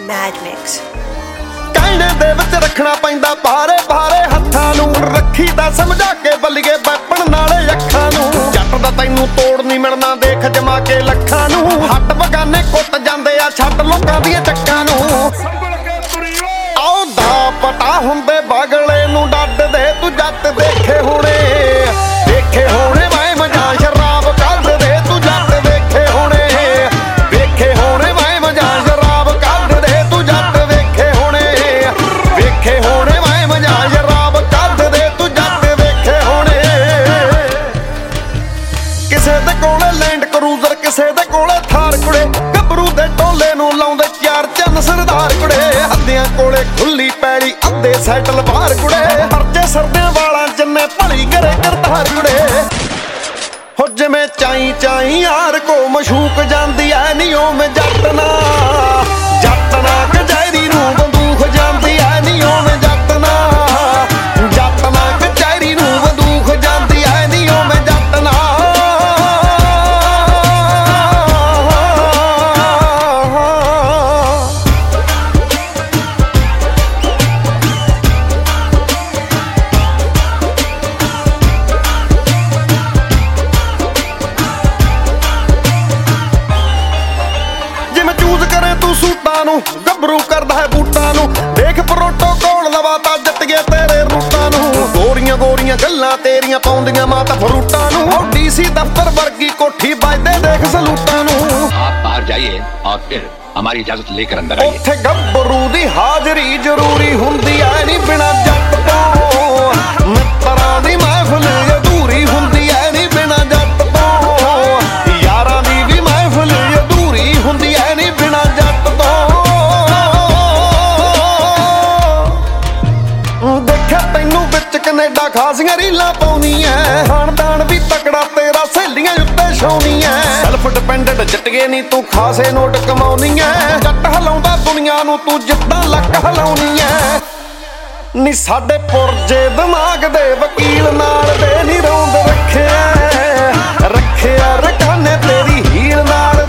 Mad Mix। ਕਹਿਣੇ ਦੇ ਵਿੱਚ ਰੱਖਣਾ ਪੈਂਦਾ ਭਾਰੇ ਭਾਰੇ ਹੱਥਾਂ ਨੂੰ, ਰੱਖੀ ਦਾ ਸਮਝਾ ਕੇ ਬੱਲੀਏ ਵੈਪਣ ਨਾਲੇ ਅੱਖਾਂ ਨੂੰ। ਜੱਟ ਦਾ ਤੈਨੂੰ ਤੋੜ ਨਹੀਂ ਮਿਲਣਾ, ਦੇਖ ਜਮਾ ਕੇ ਲੱਖਾਂ ਨੂੰ। ਹੱਟ ਬਗਾਨੇ ਕੁੱਟ ਜਾਂਦੇ ਆ, ਛੱਡ ਲੋਕਾਂ ਦੀਆਂ ਚੱਕਾਂ ਨੂੰ। ਆਉ ਦਾ ਪਟਾ ਹੁੰਦੇ ਬਾਗਲੇ ਨੂੰ ਡੱਡਦੇ, ਤੂੰ ਜੱਟ ਦੇਖੇ ਹੋਣੇ ਦੇਖੇ ਹੋਣੇ। ਮੈਂ ਮਜਾ ਸ਼ਰਾਬ ਕੱਢਦੇ, ਤੂੰ ਜੱਟ ਦੇਖੇ ਹੋਣੇ ਵੇਖੇ ਹੋਣੇ। ਮੈਂ ਮਜਾ ਸ਼ਰਾਬ ਕੱਢਦੇ, ਤੂੰ ਜੱਟ ਵੇਖੇ ਹੋਣੇ ਵੇਖੇ ਹੋਣੇ। ਮੈਂ ਮਜਾ ਸ਼ਰਾਬ ਕੱਢਦੇ, ਤੂੰ ਜੱਟ ਵੇਖੇ ਹੋਣੇ। ਕਿਸੇ ਦੇ ਕੋਲੇ ਲੈਂਡ ਕਰੂਜ਼ਰ, ਕਿਸੇ ਦੇ ਕੋਲੇ ਥਾਰ ਕੁੜੇ। ਗੱਭਰੂ ਦੇ ਟੋਲੇ ਨੂੰ ਲਾਉਂਦੇ ਚਾਰ ਚੰਨ ਸਰਦਾਰ ਕੁੜੇ। ਅੱਧਿਆਂ ਕੋਲੇ ਖੁੱਲੀ ਪੈਲੀ, ਅੱਧੇ ਸੈਟਲ ਬਾਹਰ ਕੁੜੇ। ਪਰਚੇ ਸਰਦਿਆਂ ਵਾਲਾਂ ਜੰਨੇ ਭਲੀ ਕਰੇ ਕਰਤਾਰ ਕੁੜੇ। ਹੋ ਜਿਵੇਂ ਚਾਈ ਚਾਈ ਯਾਰ ਕੋ ਮਸ਼ੂਕ ਜਾਂਦੀ ਐ ਨੀ ਓਵੇਂ ਜੱਟ ਨਾ ਕਚਹਿਰੀ ਨੂੰ ਬੰਦੂਕ ਜਾਂਦੀ ਐ ਨੀ ਓਵੇਂ ਜੱਟ ਨਾ ਕਚਹਿਰੀ ਨੂੰ ਬੰਦੂਕ ਜਾਂਦੀ ਐ ਨੀ ਓਵੇਂ ਜੱਟ ਨਾ। ਤੂੰ ਸੂਟਾਂ ਨੂੰ ਗੱਭਰੂ ਕਰਦਾ ਹੈ ਬੂਟਾਂ ਨੂੰ, ਦੇਖ ਪ੍ਰੋਟੋਕੋਲ ਲਵਾਤਾ ਜੱਟ ਗਿਆ ਤੇਰੇ ਰੂਟਾਂ ਨੂੰ। ਗੋਰੀਆਂ ਗੋਰੀਆਂ ਗੱਲਾਂ ਤੇਰੀਆਂ ਪਾਉਂਦੀਆਂ ਮਾਤਾ ਫਰੂਟਾਂ ਨੂੰ। ਉਹ ਡੀਸੀ ਦਫ਼ਤਰ ਵਰਗੀ ਕੋਠੀ ਵੱਜਦੇ ਦੇਖ ਸਲੂਟਾਂ ਨੂੰ। ਆਪ ਬਾਹਰ ਜਾਈਏ ਔਰ ਫਿਰ ਹਮਾਰੀ ਇਜਾਜ਼ਤ ਲੇਕਰ ਅੰਦਰ ਆइए। ਉੱਥੇ ਗੱਭਰੂ ਦੀ ਹਾਜ਼ਰੀ ਜ਼ਰੂਰੀ ਹੁੰਦੀ ਐ ਨੀ ਬਿਨਾਂ ਜੱਟ ਤੋਂ। ਮਿੱਤਰਾਂ ਦੀ ਮਹਿਫਿਲ ਅਧੂਰੀ ਹੁੰਦੀ ਐ ਨੀ ਬਿਨਾਂ ਜੱਟ ਤੋਂ। ਯਾਰਾਂ ਦੀ ਵੀ ਮਹਿਫਿਲ ਅਧੂਰੀ ਹੁੰਦੀ ਐ ਨੀ ਬਿਨਾਂ ਜੱਟ ਤੋਂ। ਦੇਖਿਆ ਤੈਨੂੰ ਵਿੱਚ ਕੈਨੇਡਾ ਖਾਸੀਆਂ ਰੀਲਾਂ ਪਾਉਣੀ ਐ। ਖਾਨਦਾਨ ਵੀ ਤਕੜਾ ਤੇਰਾ, ਸਹੇਲੀਆਂ ਉੱਤੇ ਛਾਉਣੀ ਐ। ਸੈਲਫ ਡਿਪੈਂਡੈਂਟ ਜੱਟੀਏ ਨੀ ਤੂੰ ਖਾਸੇ ਨੋਟ ਕਮਾਉਣੀ ਐ। ਜੱਟ ਹਲਾਉਂਦਾ ਦੁਨੀਆ ਨੂੰ, ਤੂੰ ਜਿੱਦਾਂ ਲੱਕ ਹਲਾਉਣੀ ਐ। ਨੀ ਸਾਡੇ ਪੁਰਜੇ ਦਿਮਾਗ ਦੇ ਵਕੀਲ ਨਾਲ ਦੇ ਨੀ ਰੌਂਦ ਰੱਖਿਆ ਰਕਾਨੇ ਤੇਰੀ ਹੀਲ ਨਾਲ